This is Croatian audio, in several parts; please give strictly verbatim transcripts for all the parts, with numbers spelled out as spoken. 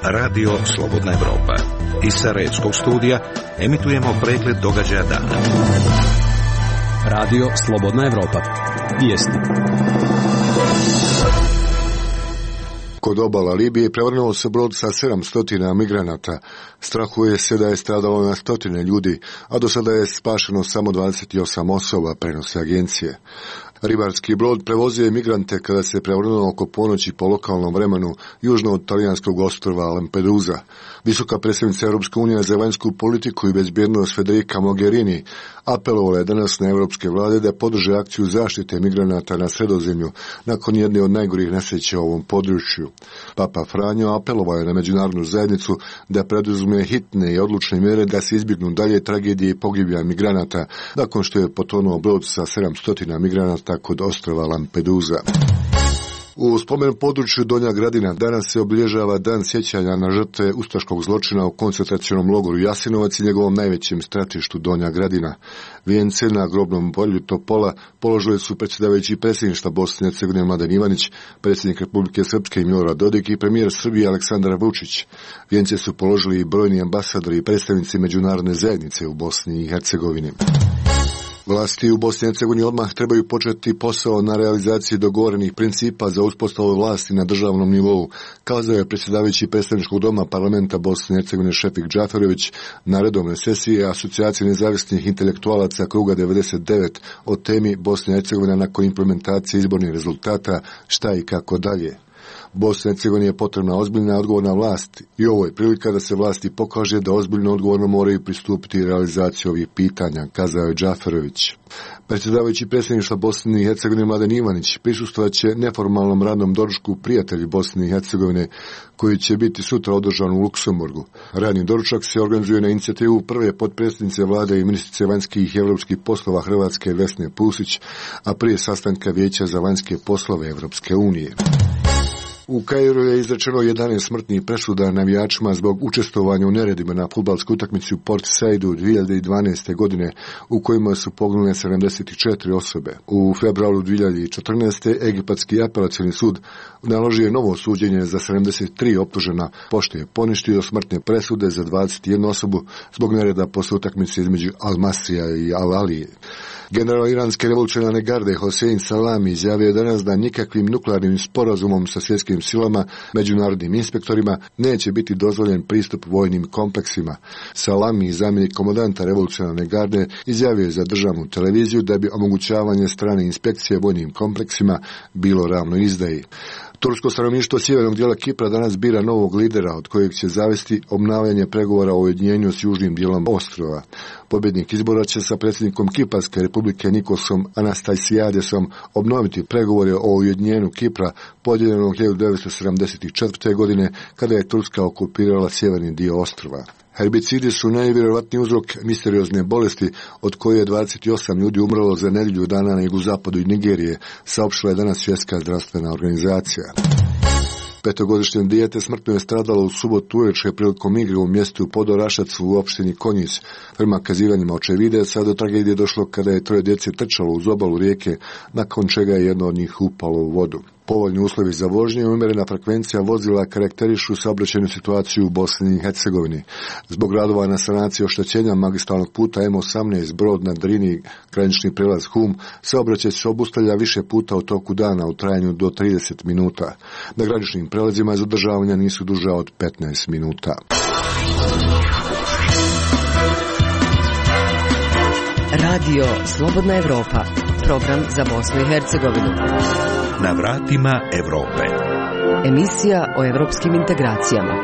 Radio Slobodna Evropa. Iz Sarajevskog studija emitujemo pregled događaja dana. Radio Slobodna Evropa. Vijesti. Kod obala Libije prevrnuo se brod sa sedamsto migranata. Strahuje se da je stradalo na stotine ljudi, a do sada je spašeno samo dvadeset osam osoba, prenose agencije. Ribarski brod prevozio je migrante kada se prevrnuo oko ponoći po lokalnom vremenu južno od talijanskog ostrva Lampedusa. Visoka predstavnica Europske unije za vanjsku politiku i bezbjednost Federica Mogherini apelovala je danas na europske vlade da podrže akciju zaštite migranata na Sredozemlju nakon jedne od najgorih nesreća u ovom području. Papa Franjo apelovao je na međunarodnu zajednicu da preduzme hitne i odlučne mjere da se izbjegnu dalje tragedije i pogibija migranata nakon što je potonuo brod sa sedamsto migranata kod ostrva Lampedusa. U spomen području Donja Gradina danas se obilježava dan sjećanja na žrtve ustaškog zločina u koncentracionom logoru Jasenovac i njegovom najvećem stratištu Donja Gradina. Vijence na grobnom polju Topola položili su predsjedavajući predsjedništva Bosne i Hercegovine Mladen Ivanić, predsjednik Republike Srpske Milorad Dodik i premijer Srbije Aleksandar Vučić. Vijence su položili i brojni ambasadori i predstavnici međunarodne zajednice u Bosni i Hercegovini. Vlasti u Bosni i Hercegovini odmah trebaju početi posao na realizaciji dogovorenih principa za uspostavu vlasti na državnom nivou, kazao je predsjedavajući predstavničkog doma parlamenta Bosne i Hercegovine Šefik Džaferović na redovnoj sesiji Asocijacije nezavisnih intelektualaca kruga devedeset devet o temi Bosne i Hercegovine nakon implementacije izbornih rezultata, šta i kako dalje. Bosni i Hercegovini je potrebna ozbiljna odgovorna vlast i ovo je prilika da se vlasti pokaže da ozbiljno odgovorno moraju pristupiti realizaciji ovih pitanja, kazao je Džaferović. Predsjedavajući predsjedništva Bosne i Hercegovine Mladen Ivanić prisustvovaće neformalnom radnom doručku prijatelji Bosne i Hercegovine koji će biti sutra održan u Luksemburgu. Radni doručak se organizuje na inicijativu prve potpredsjednice vlade i ministrice vanjskih i evropskih poslova Hrvatske Vesne Pusić, a prije sastanka Vijeća za vanjske poslove Evropske unije. U Kairu je izrečeno jedanaest smrtnih presuda navijačima zbog učestvovanja u neredima na fudbalskoj utakmici u Port Saidu dvije hiljade dvanaeste. godine u kojima su poginule sedamdeset četiri osobe. U februaru dvije hiljade četrnaeste. Egipatski apelacioni sud naložio je novo suđenje za sedamdeset tri optužena, pošto je poništio smrtne presude za dvadeset jednu osobu zbog nereda posle utakmice između Al-Masrija i Al-Alije. General iranske revolucionarne garde Hosein Salami izjavio je danas da nikakvim nuklearnim sporazumom sa svjetskim silama, međunarodnim inspektorima, neće biti dozvoljen pristup vojnim kompleksima. Salami, zamjenik komandanta revolucionarne garde, izjavio je za državnu televiziju da bi omogućavanje strane inspekcije vojnim kompleksima bilo ravno izdaji. Tursko stanovništvo sjevernog dijela Kipra danas bira novog lidera od kojeg će zavesti obnavljanje pregovora o ujedinjenju s južnim dijelom ostrova. Pobjednik izbora će sa predsjednikom Kiparske republike Nikosom Anastasiadesom obnoviti pregovore o ujedinjenju Kipra podijeljenog hiljadu devetsto sedamdeset četvrte. godine kada je Turska okupirala sjeverni dio ostrva. Herbicidi su najvjerojatniji uzrok misteriozne bolesti od koje je dvadeset osam ljudi umrlo za nedjelju dana na jugozapadu i Nigerije, saopštila je danas Svjetska zdravstvena organizacija. Petogodišnje dijete smrtno je stradalo u subotu uveče prilikom igre u mjestu Podorašac u opštini Konjic. Prema kazivanjima očevidaca do tragedije došlo kada je troje djece trčalo uz obalu rijeke, nakon čega je jedno od njih upalo u vodu. Povoljni uslovi za vožnje i umjerena frekvencija vozila karakterišu saobraćajnu situaciju u Bosni i Hercegovini. Zbog radova na sanaciji oštećenja magistralnog puta M osamnaest Brod na Drini, granični prelaz Hum, saobraćaj se obustavlja više puta u toku dana u trajanju do trideset minuta. Na graničnim prelazima zadržavanja nisu duža od petnaest minuta. Radio Slobodna Evropa, program za Bosnu i Hercegovinu. Na vratima Evrope. Emisija o evropskim integracijama.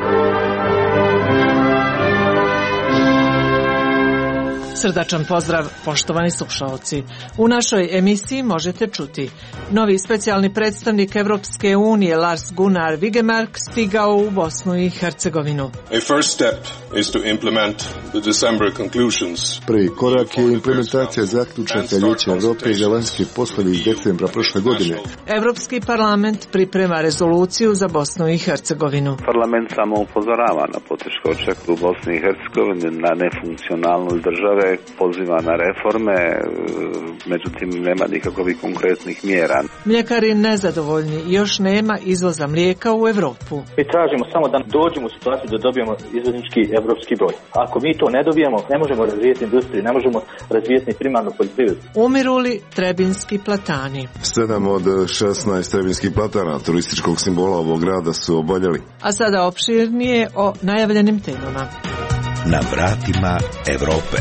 Srdačan pozdrav, poštovani slušaoci. U našoj emisiji možete čuti: novi specijalni predstavnik Evropske unije Lars Gunnar Vigemark stigao u Bosnu i Hercegovinu. A first step is to implement the December conclusions. Prvi korak je implementacija zaključaka Vijeća Evrope za vanjske poslove iz decembra prošle godine. Evropski parlament priprema rezoluciju za Bosnu i Hercegovinu. Parlament samo upozorava na poteškoće u Bosni i Hercegovini, na nefunkcionalnost države projekt poziva na reforme, međutim nema nikakvih konkretnih mjera. Mljekari nezadovoljni, još nema izvoza mlijeka u Europu. Mi tražimo samo da dođemo u situaciju da dobijemo izvoznički evropski broj. Ako mi to ne dobijemo, ne možemo razvijeti industriju, ne možemo razvijeti primarnu poljoprivredu. Umiru li trebinski platani? Sedam od šesnaest trebinskih platana, turističkog simbola ovog grada, su oboljeli. A sada opširnije o najavljenim temama. Na vratima Europe.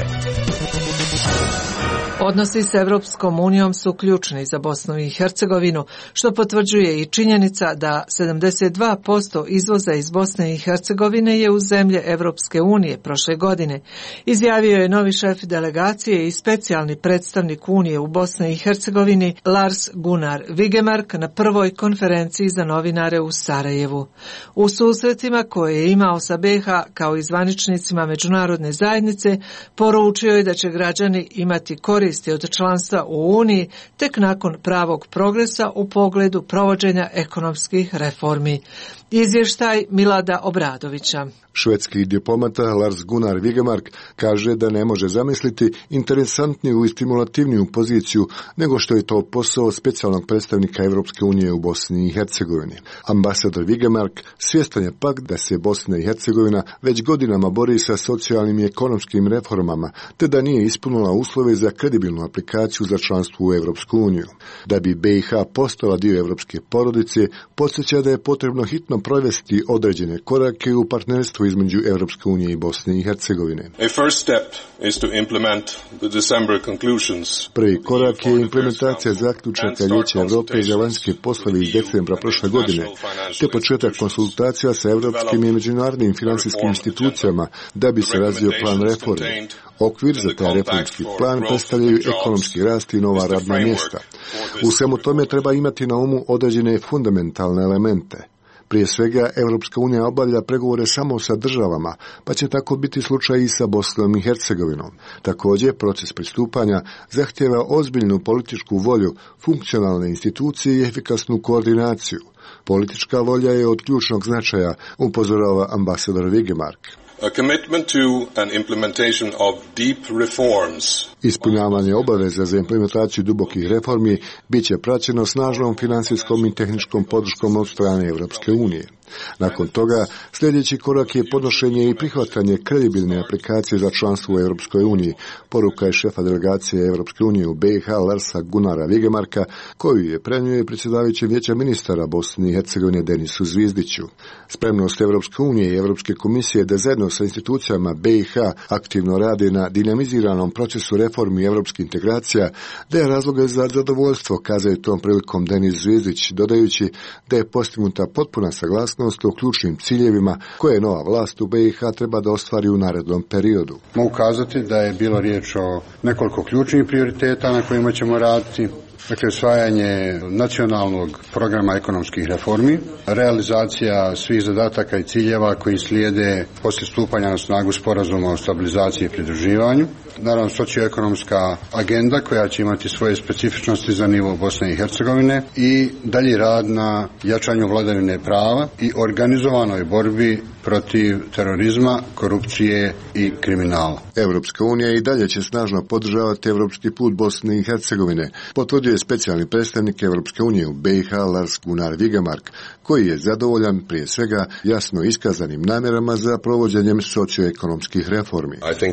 Odnosi s Evropskom unijom su ključni za Bosnu i Hercegovinu, što potvrđuje i činjenica da sedamdeset dva posto izvoza iz Bosne i Hercegovine je u zemlje Evropske unije prošle godine. Izjavio je novi šef delegacije i specijalni predstavnik Unije u Bosni i Hercegovini Lars Gunnar Vigemark na prvoj konferenciji za novinare u Sarajevu. U susretima koje je imao sa B iH kao i zvaničnicima međunarodne zajednice, poručio je da će građani imati koristi od članstva u Uniji tek nakon pravog progresa u pogledu provođenja ekonomskih reformi. Izvještaj Milada Obradovića. Švedski diplomata Lars Gunnar Vigemark kaže da ne može zamisliti interesantniju i stimulativniju poziciju nego što je to posao specijalnog predstavnika Evropske unije u Bosni i Hercegovini. Ambasador Vigemark svjestan je pak da se Bosna i Hercegovina već godinama bori sa socijalnim i ekonomskim reformama, te da nije ispunila uslove za kredibilnu aplikaciju za članstvo u Evropsku uniju. Da bi B iH postala dio evropske porodice, podsjeća da je potrebno hitno provesti određene korake u partnerstvu između Evropske unije i Bosne i Hercegovine. Prvi korak je implementacija zaključaka Vijeća Europe za vanjske poslove iz decembra prošle godine, te početak konsultacija sa evropskim i međunarodnim financijskim institucijama da bi se razvio plan reforme. Okvir za taj reformski plan predstavljaju ekonomski rast i nova radna mjesta. U svemu tome treba imati na umu određene fundamentalne elemente. Prije svega, Evropska unija obavlja pregovore samo sa državama, pa će tako biti slučaj i sa Bosnom i Hercegovinom. Također, proces pristupanja zahtjeva ozbiljnu političku volju, funkcionalne institucije i efikasnu koordinaciju. Politička volja je od ključnog značaja, upozorava ambasador Vigemark. A commitment to an implementation of deep reforms. Ispunjavanje obaveza za implementaciju dubokih reformi bit će praćeno snažnom financijskom i tehničkom podrškom od strane Evropske unije. Nakon toga, sljedeći korak je podnošenje i prihvatanje kredibilne aplikacije za članstvo u Europskoj uniji, poruka je šefa delegacije Europske unije u B iH Larsa Gunnara Vigemarka, koju je prenio predsjedavajući Vijeća ministara Bosne i Hercegovine Denisu Zvizdiću. Spremnost Europske unije i Europske komisije da zajedno sa institucijama B iH aktivno rade na dinamiziranom procesu reformi evropskih integracija, da je razloga za zadovoljstvo, kazao je tom prilikom Denis Zvizdić, dodajući da je postignuta potpuna saglasnost o ključnim ciljevima koje nova vlast u B iH treba da ostvari u narednom periodu. Mogu kazati da je bilo riječ o nekoliko ključnih prioriteta na kojima ćemo raditi. Dakle, usvajanje nacionalnog programa ekonomskih reformi, realizacija svih zadataka i ciljeva koji slijede poslije stupanja na snagu sporazuma o stabilizaciji i pridruživanju, naravno socioekonomska agenda koja će imati svoje specifičnosti za nivo Bosne i Hercegovine i dalji rad na jačanju vladavine prava i organizovanoj borbi protiv terorizma, korupcije i kriminala. Evropska unija i dalje će snažno podržavati evropski put Bosne i Hercegovine, potvrdio je specijalni predstavnik Evropske unije u B iH Lars Gunnar Vigemark, koji je zadovoljan prije svega jasno iskazanim namjerama za provođenjem socioekonomskih reformi.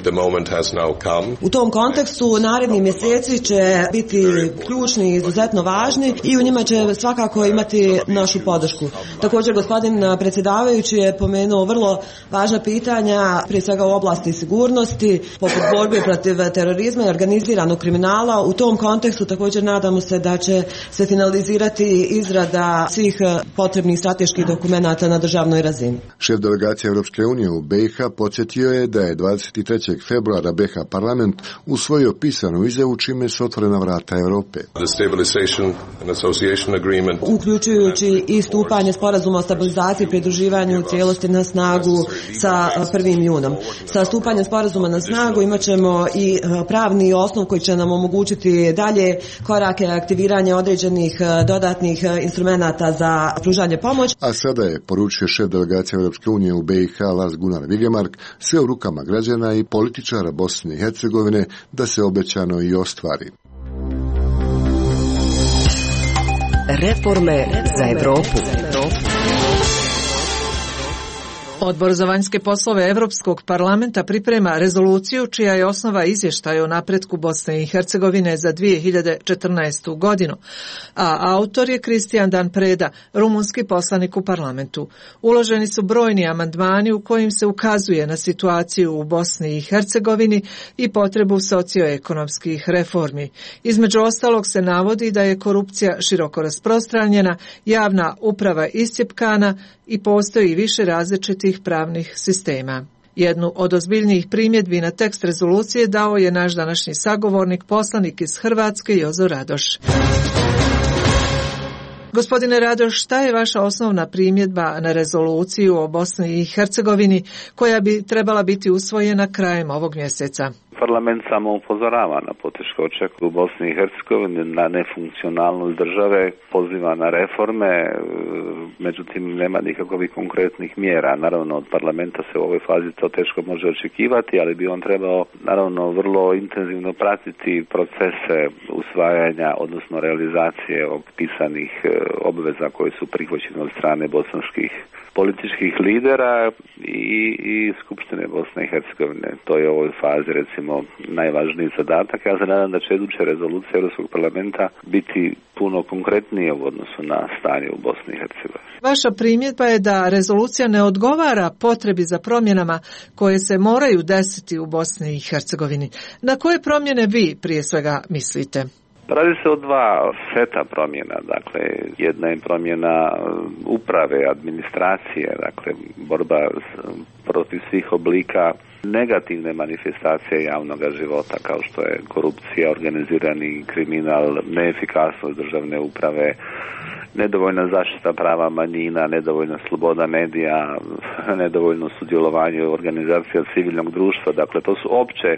U tom kontekstu naredni mjeseci će biti ključni i izuzetno važni i u njima će svakako imati našu podršku. Također, gospodin predsjedavajući je pomenuo vrlo važna pitanja, prije svega u oblasti sigurnosti, poput borbe protiv terorizma i organiziranog kriminala. U tom kontekstu također nadamo se da će se finalizirati izrada svih potrebnih strateških dokumenata na državnoj razini. Šef delegacije Europske unije u B iH podsjetio je da je dvadeset trećeg februara B iH parlament usvojio pisanu izjavu čime su otvorena vrata Europe. Uključujući i stupanje sporazuma o stabilizaciji i pridruživanju u cijelosti na snagu sa prvim junom. Sa stupanjem sporazuma na snagu imat ćemo i pravni osnov koji će nam omogućiti dalje korake aktiviranja određenih dodatnih instrumenata za pružanje pomoći. A sada je, poručio šef delegacije Europske unije u B i H Lars Gunnar Vigemark, sve u rukama građana i političara Bosne i Hercegovine da se obećano i ostvari. Reforme za Evropu. Odbor za vanjske poslove Evropskog parlamenta priprema rezoluciju čija je osnova izvještaj o napretku Bosne i Hercegovine za dvije hiljade četrnaestu godinu, a autor je Kristijan Dan Preda, rumunski poslanik u parlamentu. Uloženi su brojni amandmani u kojim se ukazuje na situaciju u Bosni i Hercegovini i potrebu socioekonomskih reformi. Između ostalog se navodi da je korupcija široko rasprostranjena, javna uprava iscjepkana i postoji više različitih pravnih sistema. Jednu od ozbiljnijih primjedbi na tekst rezolucije dao je naš današnji sagovornik, poslanik iz Hrvatske Jozo Radoš. Gospodine Radoš, šta je vaša osnovna primjedba na rezoluciju o Bosni i Hercegovini koja bi trebala biti usvojena krajem ovog mjeseca? Parlament samo upozorava na poteškoće u Bosni i Hercegovini, na nefunkcionalnost države, poziva na reforme, međutim nema nikakvih konkretnih mjera. Naravno, od parlamenta se u ovoj fazi to teško može očekivati, ali bi on trebao naravno vrlo intenzivno pratiti procese usvajanja, odnosno realizacije opisanih obveza koje su prihvaćene od strane bosanskih političkih lidera i, i Skupštine Bosne i Hercegovine. To je u ovoj fazi recimo najvažniji zadatak. Ja se nadam da će iduća rezolucija Europskog parlamenta biti puno konkretnije u odnosu na stanje u Bosni i Hercegovini. Vaša primjedba je da rezolucija ne odgovara potrebi za promjenama koje se moraju desiti u Bosni i Hercegovini. Na koje promjene vi prije svega mislite? Radi se o dva seta promjena, dakle jedna je promjena uprave, administracije, dakle borba protiv svih oblika negativne manifestacije javnog života kao što je korupcija, organizirani kriminal, neefikasnost državne uprave, nedovoljna zaštita prava manjina, nedovoljna sloboda medija, nedovoljno sudjelovanje u organizacija civilnog društva, dakle to su opće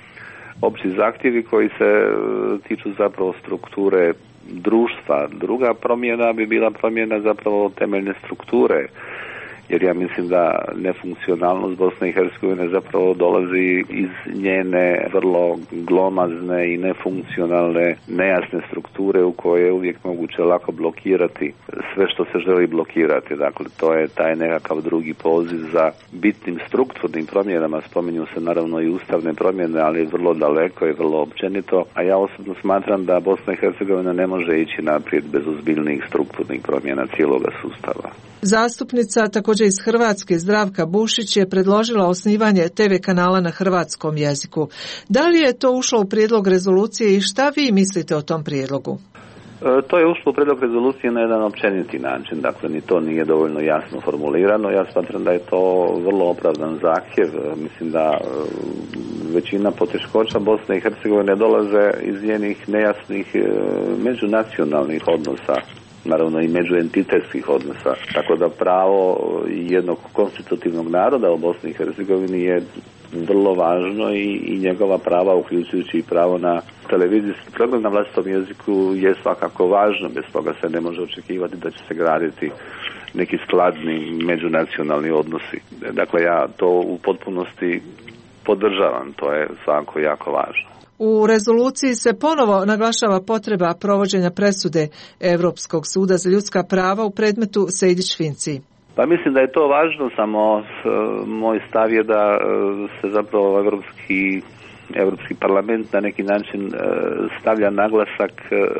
opći zahtjevi koji se tiču zapravo strukture društva. Druga promjena bi bila promjena zapravo temeljne strukture, jer ja mislim da nefunkcionalnost Bosne i Hercegovine zapravo dolazi iz njene vrlo glomazne i nefunkcionalne, nejasne strukture u koje je uvijek moguće lako blokirati sve što se želi blokirati. Dakle, to je taj nekakav drugi poziv za bitnim strukturnim promjenama. Spominju se naravno i ustavne promjene, ali vrlo daleko i vrlo općenito. A ja osobno smatram da Bosna i Hercegovina ne može ići naprijed bez ozbiljnih strukturnih promjena cijeloga sustava. Zastupnica također iz Hrvatske Zdravka Bušić je predložila osnivanje te ve kanala na hrvatskom jeziku. Da li je to ušlo u prijedlog rezolucije i šta vi mislite o tom prijedlogu? E, to je ušlo u prijedlog rezolucije na jedan općeniti način, dakle ni to nije dovoljno jasno formulirano. Ja smatram da je to vrlo opravdan zahtjev. Mislim da e, većina poteškoća Bosne i Hercegovine dolaze iz njenih nejasnih e, međunacionalnih odnosa, naravno i međuentitetskih odnosa. Tako da pravo jednog konstitutivnog naroda u Bosni i Hercegovini je vrlo važno i, i njegova prava, uključujući i pravo na televizijski program na vlastitom jeziku, je svakako važno. Bez toga se ne može očekivati da će se graditi neki skladni međunacionalni odnosi. Dakle, ja to u potpunosti podržavam, to je svakako jako važno. U rezoluciji se ponovo naglašava potreba provođenja presude Europskog suda za ljudska prava u predmetu Sejdić-Finci. Pa mislim da je to važno, samo moj stav je da se zapravo Europski, Europski parlament na neki način stavlja naglasak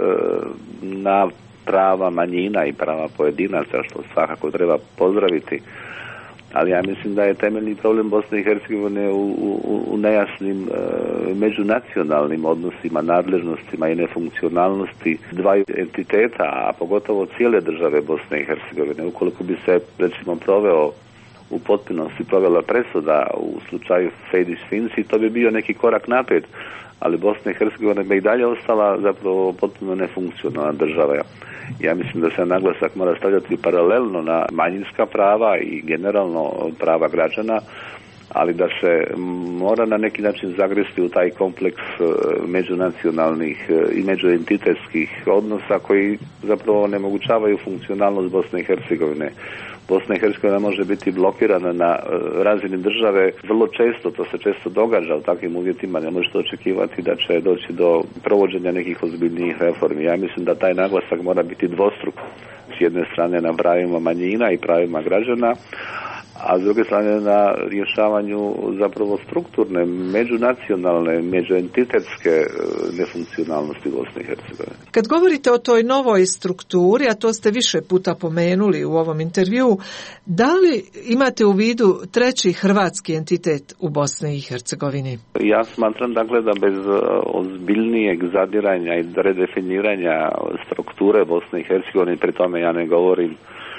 na prava manjina i prava pojedinaca, što svakako treba pozdraviti. Ali ja mislim da je temeljni problem Bosne i Hercegovine u, u, u nejasnim e, međunacionalnim odnosima, nadležnostima i nefunkcionalnosti dvaju entiteta, a pogotovo cijele države Bosne i Hercegovine. Ukoliko bi se, recimo, proveo u potpunosti provela presuda u slučaju Sejdić-Finci, to bi bio neki korak naprijed, ali Bosna i Hercegovina bi i dalje ostala zapravo potpuno nefunkcionalna država. Ja mislim da se naglasak mora stavljati paralelno na manjinska prava i generalno prava građana, ali da se mora na neki način zagresti u taj kompleks međunacionalnih i međuentitetskih odnosa koji zapravo onemogućavaju funkcionalnost Bosne i Hercegovine. Bosna i Hercegovina može biti blokirana na razini države vrlo često, to se često događa u takvim uvjetima, ne možete očekivati da će doći do provođenja nekih ozbiljnijih reformi. Ja mislim da taj naglasak mora biti dvostruk, s jedne strane na pravima manjina i pravima građana, a s druge strane na rješavanju zapravo strukturne, međunacionalne, međuentitetske nefunkcionalnosti Bosne i Hercegovine. Kad govorite o toj novoj strukturi, a to ste više puta pomenuli u ovom intervjuu, da li imate u vidu treći hrvatski entitet u Bosni i Hercegovini? Ja smatram dakle da bez ozbiljnijeg zadiranja i redefiniranja strukture Bosne i Hercegovine, pri tome ja ne govorim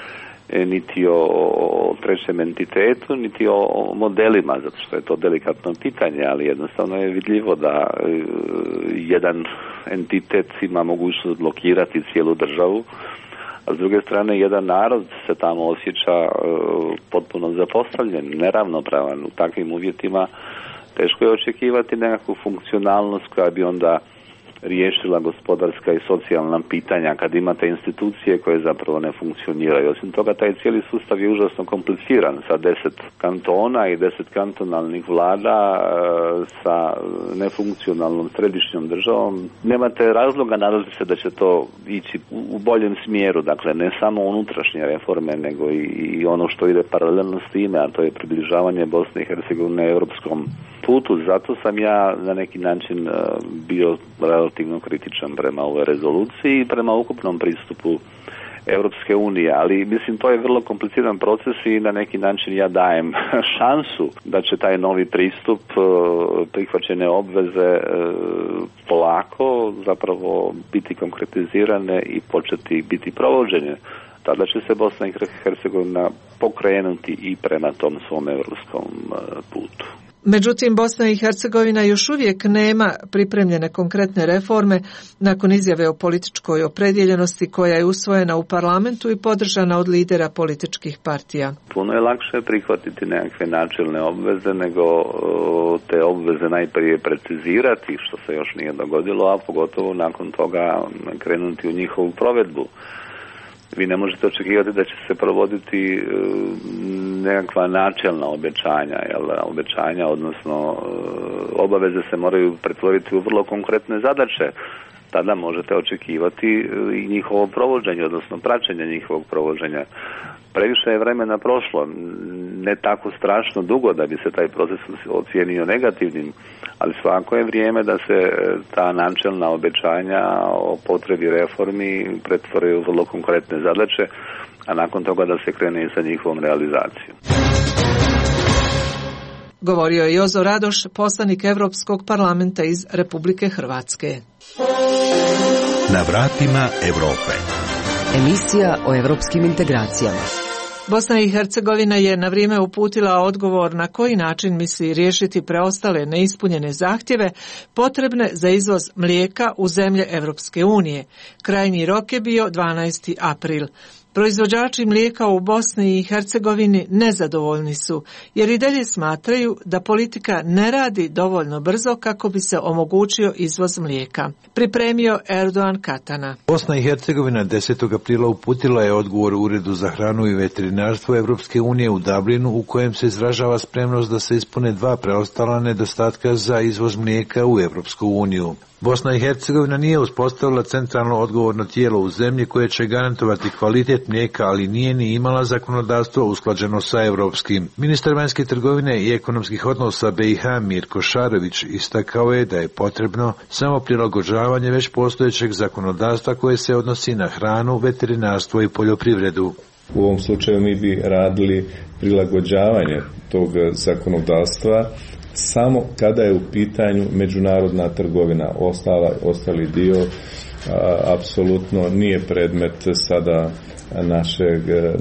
niti o trećem entitetu, niti o modelima, zato što je to delikatno pitanje, ali jednostavno je vidljivo da jedan entitet ima mogućnost blokirati cijelu državu, a s druge strane jedan narod se tamo osjeća potpuno zapostavljen, neravnopravan. U takvim uvjetima teško je očekivati nekakvu funkcionalnost koja bi onda riješila gospodarska i socijalna pitanja kad imate institucije koje zapravo ne funkcioniraju. Osim toga, taj cijeli sustav je užasno kompliciran sa deset kantona i deset kantonalnih vlada, sa nefunkcionalnom središnjom državom. Nemate razloga nadati se da će to ići u boljem smjeru, dakle ne samo unutrašnje reforme, nego i ono što ide paralelno s time, a to je približavanje Bosne i Hercegovine europskom putu. Zato sam ja na neki način bio relativno kritičan prema ovoj rezoluciji i prema ukupnom pristupu Europske unije, ali mislim to je vrlo kompliciran proces i na neki način ja dajem šansu da će taj novi pristup, prihvaćene obveze polako zapravo biti konkretizirane i početi biti provođenje. Tada će se Bosna i Hercegovina pokrenuti i prema tom svom europskom putu. Međutim, Bosna i Hercegovina još uvijek nema pripremljene konkretne reforme nakon izjave o političkoj opredjeljenosti koja je usvojena u parlamentu i podržana od lidera političkih partija. Puno je lakše prihvatiti nekakve načelne obveze nego te obveze najprije precizirati, što se još nije dogodilo, a pogotovo nakon toga krenuti u njihovu provedbu. Vi ne možete očekivati da će se provoditi nekakva načelna obećanja, jel, obećanja, odnosno obaveze se moraju pretvoriti u vrlo konkretne zadaće. Tada možete očekivati i njihovo provođenje, odnosno praćenje njihovog provođenja. Previše je vremena prošlo, ne tako strašno dugo da bi se taj proces ocijenio negativnim, ali svako je vrijeme da se ta načelna obećanja o potrebi reformi pretvore u vrlo konkretne zadaće, a nakon toga da se krene i sa njihovom realizacijom. Govorio je Jozo Radoš, poslanik Europskog parlamenta iz Republike Hrvatske. Na vratima Europe. Emisija o europskim integracijama. Bosna i Hercegovina je na vrijeme uputila odgovor na koji način misli riješiti preostale neispunjene zahtjeve potrebne za izvoz mlijeka u zemlje Europske unije. Krajnji rok je bio dvanaesti april. Proizvođači mlijeka u Bosni i Hercegovini nezadovoljni su, jer i dalje smatraju da politika ne radi dovoljno brzo kako bi se omogućio izvoz mlijeka. Pripremio Erdogan Katana. Bosna i Hercegovina desetog aprila uputila je odgovor Uredu za hranu i veterinarstvo Evropske unije u Dublinu, u kojem se izražava spremnost da se ispune dva preostala nedostatka za izvoz mlijeka u Evropsku uniju. Bosna i Hercegovina nije uspostavila centralno odgovorno tijelo u zemlji koje će garantovati kvalitet mlijeka, ali nije ni imala zakonodavstvo usklađeno sa europskim. Ministar vanjske trgovine i ekonomskih odnosa B i H Mirko Šarović istakao je da je potrebno samo prilagođavanje već postojećeg zakonodavstva koje se odnosi na hranu, veterinarstvo i poljoprivredu. U ovom slučaju mi bi radili prilagođavanje tog zakonodavstva samo kada je u pitanju međunarodna trgovina. Ostala, ostali dio apsolutno nije predmet sada našeg,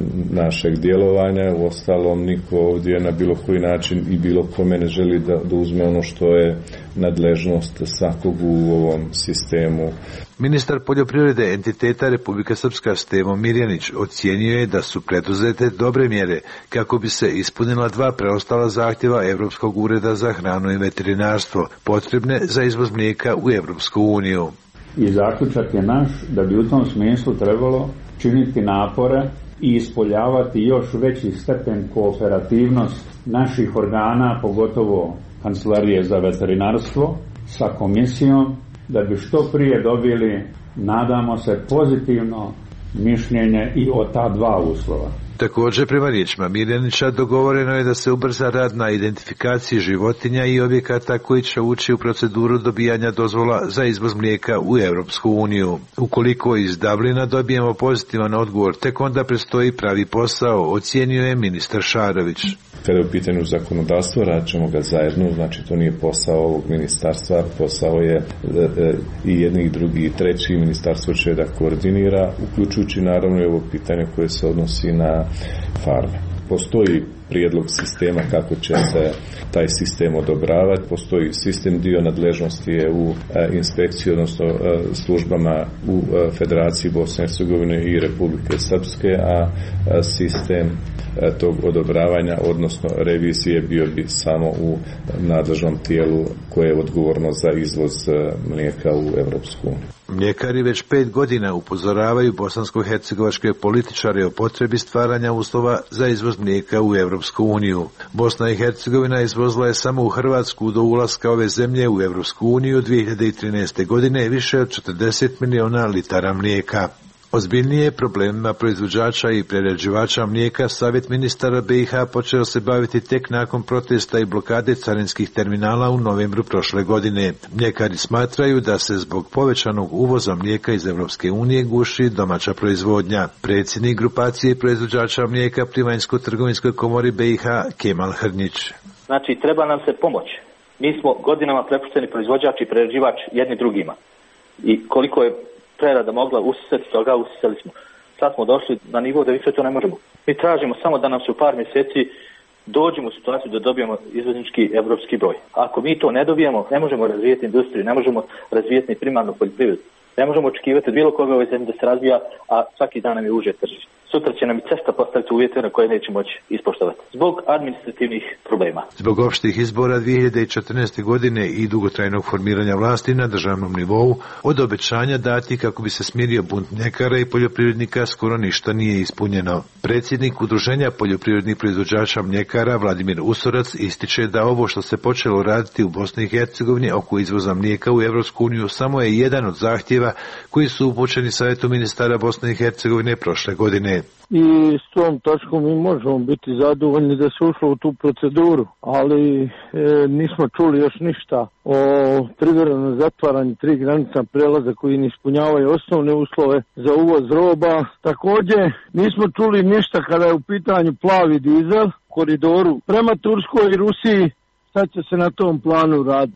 našeg djelovanja. Uostalom niko ovdje na bilo koji način i bilo kome ne želi da, da uzme ono što je nadležnost svakog u ovom sistemu. Ministar poljoprivrede entiteta Republika Srpska Stevo Mirjanić ocijenio je da su preduzete dobre mjere kako bi se ispunila dva preostala zahtjeva Europskog ureda za hranu i veterinarstvo, potrebne za izvoz mlijeka u Europsku uniju. I zaključak je naš da bi u tom smislu trebalo činiti napore i ispoljavati još veći stepen kooperativnost naših organa, pogotovo Kancelarije za veterinarstvo, sa komisijom, da bi što prije dobili, nadamo se, pozitivno mišljenje i o ta dva uslova. Također, prema riječima Mirjanića, dogovoreno je da se ubrza rad na identifikaciji životinja i objekata koji će ući u proceduru dobijanja dozvola za izvoz mlijeka u Europsku uniju. Ukoliko iz Dublina dobijemo pozitivan odgovor, tek onda predstoji pravi posao, ocijenio je ministar Šarović. Kada je u pitanju zakonodavstvo, radit ćemo ga zajedno, znači to nije posao ovog ministarstva, posao je e, e, i jedni i drugi i treći, ministarstvo će da koordinira, uključujući naravno i ovo pitanje koje se odnosi na farme. Postoji prijedlog sistema kako će se taj sistem odobravati, postoji sistem, dio nadležnosti je u e, inspekciji, odnosno e, službama u e, Federaciji Bosne i Hercegovine i Republike Srpske, a e, sistem e, tog odobravanja, odnosno revizije, bio bi samo u nadležnom tijelu koje je odgovorno za izvoz e, mlijeka u Europsku uniju. Mljekari već pet godina upozoravaju bosansko-hercegovačke političare o potrebi stvaranja uslova za izvoz mlijeka u Europsku uniju. Bosna i Hercegovina izvozila je samo u Hrvatsku do ulaska ove zemlje u Europsku uniju dvije hiljade trinaeste. godine više od četrdeset miliona litara mlijeka. Ozbiljnije problemima proizvođača i prerađivača mlijeka Savjet ministara B i H počeo se baviti tek nakon protesta i blokade carinskih terminala u novembru prošle godine. Mljekari smatraju da se zbog povećanog uvoza mlijeka iz Europske unije guši domaća proizvodnja. Predsjednik grupacije proizvođača mlijeka pri Vanjsko-trgovinskoj komori B i H Kemal Hrnjić. Znači, treba nam se pomoć. Mi smo godinama prepušteni proizvođač i prerađivač jedni drugima. I koliko je prerada mogla usisati toga, usisali smo. Sad smo došli na nivo da više to ne možemo. Mi tražimo samo da nam se u par mjeseci dođemo u situaciju da dobijemo izvoznički evropski broj. Ako mi to ne dobijemo, ne možemo razvijeti industriju, ne možemo razvijeti ni primarnu poljoprivredu. Ne možemo očekivati bilo koga u ovoj zemlji da se razvija, a svaki dan nam je uže tržište. Sutra će nam i cesta postaviti uvjete na koje neće moći ispoštovati. Zbog administrativnih problema. Zbog opštih izbora dvije hiljade četrnaeste. godine i dugotrajnog formiranja vlasti na državnom nivou, od obećanja dati kako bi se smirio bunt mljekara i poljoprivrednika skoro ništa nije ispunjeno. Predsjednik Udruženja poljoprivrednih proizvođača mljekara Vladimir Usorac ističe da ovo što se počelo raditi u Bosni i Hercegovini oko izvoza mlijeka u Europsku uniju samo je jedan od zahtjeva koji su upućeni Savjetu ministara Bosne i Hercegovine prošle godine. I s tom točkom mi možemo biti zadovoljni da se ušlo u tu proceduru, ali e, nismo čuli još ništa o privremenom zatvaranju tri granična prelaza koji ne ispunjavaju osnovne uslove za uvoz roba. Također nismo čuli ništa kada je u pitanju plavi dizel koridoru prema Turskoj i Rusiji. Sad će se na tom planu raditi.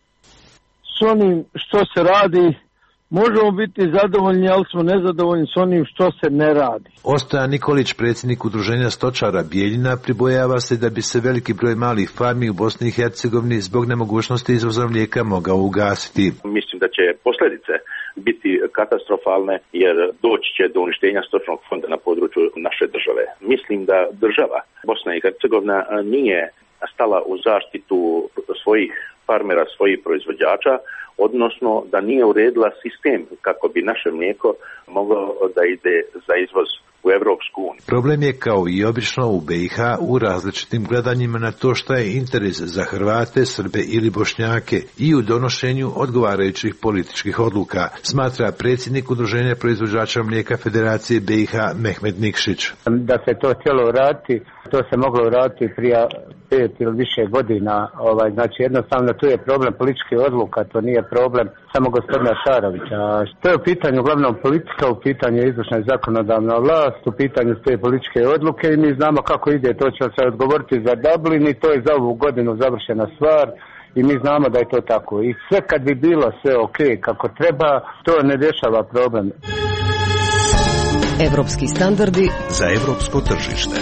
S onim što se radi možemo biti zadovoljni, ali smo nezadovoljni s onim što se ne radi. Ostojan Nikolić, predsjednik Udruženja stočara Bijeljina, pribojava se da bi se veliki broj malih farmi u Bosni i Hercegovini zbog nemogućnosti izvoza mlijeka mogao ugasiti. Mislim da će posljedice biti katastrofalne jer doći će do uništenja stočnog fonda na području naše države. Mislim da država Bosna i Hercegovina nije stala u zaštitu svojih farmera, svojih proizvođača, odnosno da nije uredila sistem kako bi naše mlijeko moglo da ide za izvoz u Europsku uniju. Problem je kao i obično u B i H u različitim gledanjima na to šta je interes za Hrvate, Srbe ili Bošnjake i u donošenju odgovarajućih političkih odluka, smatra predsjednik Udruženja proizvođača mlijeka Federacije B i H Mehmed Nikšić. Da se to htjelo raditi, to se moglo raditi prije pet ili više godina. Ovaj, znači jednostavno tu je problem političke odluka, to nije problem samo gospodina Šarovića. To je u pitanju uglavnom politika, u pitanju izvršna i zakonodavna vlast, u pitanju te političke odluke i mi znamo kako ide, to će se odgovoriti za Dublin i to je za ovu godinu završena stvar i mi znamo da je to tako. I sve kad bi bilo sve ok kako treba, to ne rješava problem. Evropski standardi za evropsko tržište.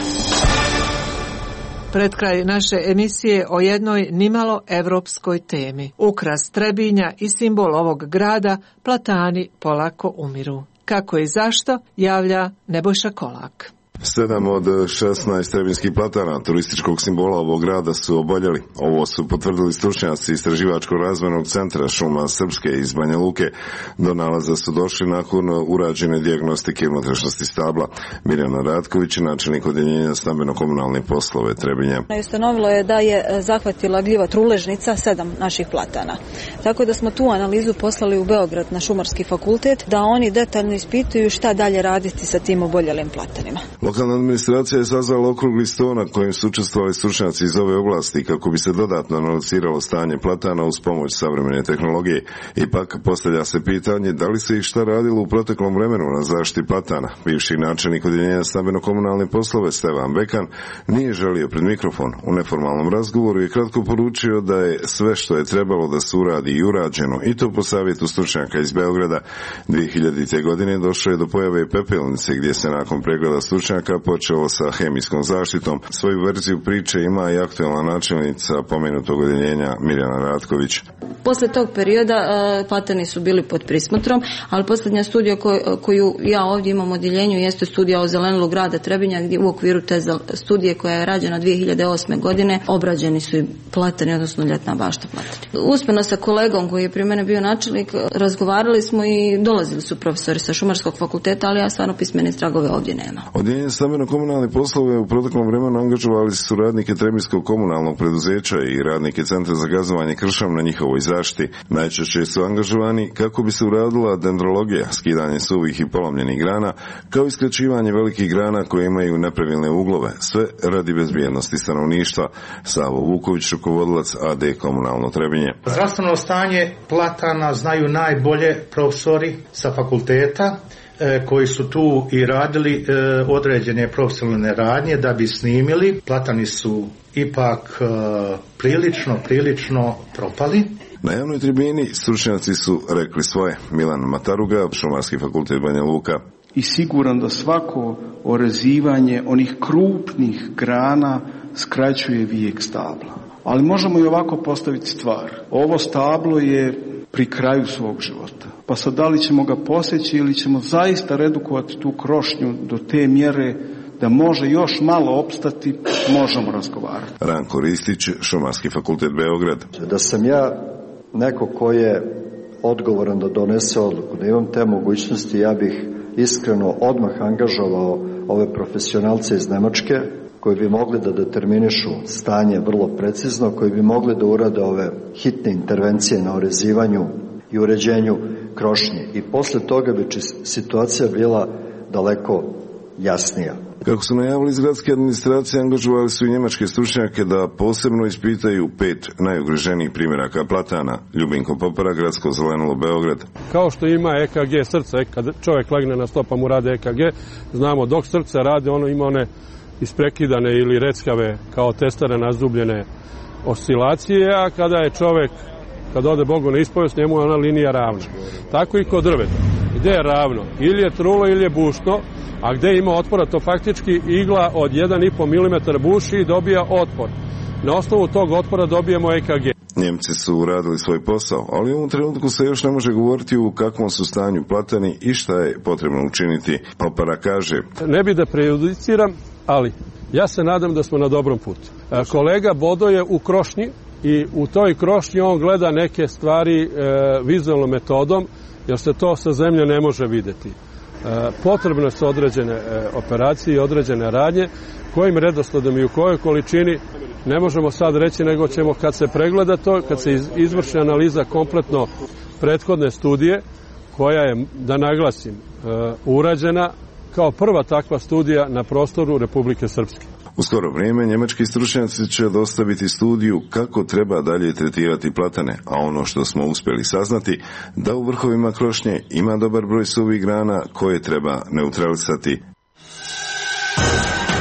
Pred kraj naše emisije o jednoj nimalo evropskoj temi. Ukras Trebinja i simbol ovog grada, platani polako umiru. Kako i zašto, javlja Nebojša Kolak. Sedam od šesnaest trebinskih platana turističkog simbola ovog grada su oboljeli. Ovo su potvrdili stručnjaci Istraživačkog razvojnog centra šuma Srpske iz Banja Luke. Do nalaza su došli nakon urađene dijagnostike unutrašnjosti stabla. Mirjana Ratković, načelnik odjeljenja stambeno-komunalne poslove Trebinja. Ustanovilo je da je zahvatila gljiva truležnica sedam naših platana. Tako da smo tu analizu poslali u Beograd na Šumarski fakultet da oni detaljno ispituju šta dalje raditi sa tim oboljelim platanima. Lokalna administracija je sazvala okrugli sto na kojem su učestvovali stručnjaci iz ove oblasti kako bi se dodatno analiziralo stanje platana uz pomoć savremene tehnologije. Ipak postavlja se pitanje da li se i šta radilo u proteklom vremenu na zaštiti platana. Bivši načelnik odjeljenja stambeno-komunalne poslove Stevan Bekan nije želio pred mikrofon. U neformalnom razgovoru je kratko poručio da je sve što je trebalo da se uradi i urađeno, i to po savjetu stručnjaka iz Beograda. dvije hiljadite. godine došlo je do pojave pepelnice gdje se nakon pregleda stručnjaka počelo sa hemijskom zaštitom. Svoju verziju priče ima i aktualna načelnica pomenutog odjeljenja Mirjana Ratković. Posle tog perioda uh, platani su bili pod prismotrom, ali posljednja studija koju, koju ja ovdje imam u odjeljenju jeste studija o zelenilu grada Trebinja, gdje u okviru te studije koja je rađena dvije hiljade osme. godine obrađeni su i platani, odnosno ljetna bašta platani. Uspjeno sa kolegom koji je pri mene bio načelnik, razgovarali smo i dolazili su profesori sa Šumarskog fakulteta, ali ja stvarno pismene tragove ovdje nema. Odjeljenje stambeno-komunalne poslove u proteklom vremenu angažovali su radnike Trebinskog komunalnog preduzeća i radnike Centra za gazovanje kršom na njihovoj zaštiti. Najčešće su angažovani kako bi se uradila dendrologija, skidanje suvih i polomljenih grana, kao i skraćivanje velikih grana koje imaju nepravilne uglove, sve radi bezbjednosti stanovništva. Savo Vuković, rukovodilac A D Komunalno Trebinje. Zdravstveno stanje platana znaju najbolje profesori sa fakulteta, koji su tu i radili određene profesionalne radnje da bi snimili. Platani su ipak prilično, prilično propali. Na javnoj tribini stručnjaci su rekli svoje. Milan Mataruga, Šumarski fakultet Banja Luka. I siguran da svako orezivanje onih krupnih grana skraćuje vijek stabla. Ali možemo i ovako postaviti stvar. Ovo stablo je pri kraju svog života. Pa sad da li ćemo ga poseći ili ćemo zaista redukovati tu krošnju do te mjere da može još malo opstati, možemo razgovarati. Ranko Ristić, Šumarski fakultet Beograd. Da sam ja neko ko je odgovoran da donese odluku, da imam te mogućnosti, ja bih iskreno odmah angažovao ove profesionalce iz Nemačke koji bi mogli da determinišu stanje vrlo precizno, koji bi mogli da urade ove hitne intervencije na orezivanju i uređenju krošnje. I posle toga bi situacija bila daleko jasnija. Kako su najavili iz gradske administracije, angažovali su i njemačke stručnjake da posebno ispitaju pet najugroženijih primjeraka platana. Ljubinko Popara, Gradsko zelenilo Beograd. Kao što ima E K G srca, kad čovjek legne na sto pa mu rade E K G, znamo dok srce radi, ono ima one isprekidane ili reckave kao testere nazdubljene oscilacije, a kada je čovjek, kad ode Bogu na ispovest, njemu je ona linija ravna. Tako i kod drveta. Gde je ravno? Ili je trulo ili je bušno, a gde ima otpora, to faktički igla od jedan i po milimetar buši i dobija otpor. Na osnovu tog otpora dobijemo E K G. Njemci su uradili svoj posao, ali u ovom trenutku se još ne može govoriti u kakvom su stanju platani i šta je potrebno učiniti. Popara kaže: ne bi da prejudiciram, ali ja se nadam da smo na dobrom putu. Kolega Bodo je u krošnji i u toj krošnji on gleda neke stvari e, vizualnom metodom, jer se to sa zemlje ne može vidjeti. E, potrebne su određene e, operacije i određene radnje, kojim redosledom i u kojoj količini ne možemo sad reći, nego ćemo kad se pregleda to, kad se izvrši analiza kompletno prethodne studije, koja je, da naglasim, e, urađena kao prva takva studija na prostoru Republike Srpske. U skoro vrijeme njemački stručnjaci će dostaviti studiju kako treba dalje tretirati platane, a ono što smo uspjeli saznati, da u vrhovima krošnje ima dobar broj suvih grana koje treba neutralisati.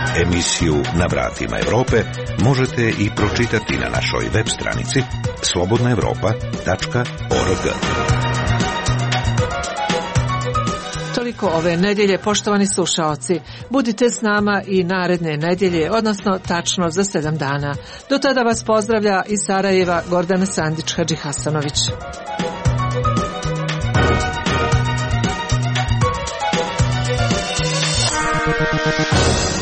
Emisiju Na vratima Evrope možete i pročitati na našoj web stranici slobodna evropa tačka org. Toliko ove nedjelje, poštovani slušaoci. Budite s nama i naredne nedjelje, odnosno tačno za sedam dana. Do tada vas pozdravlja iz Sarajeva Gordana Sandić-Hadži Hasanović. Thank you.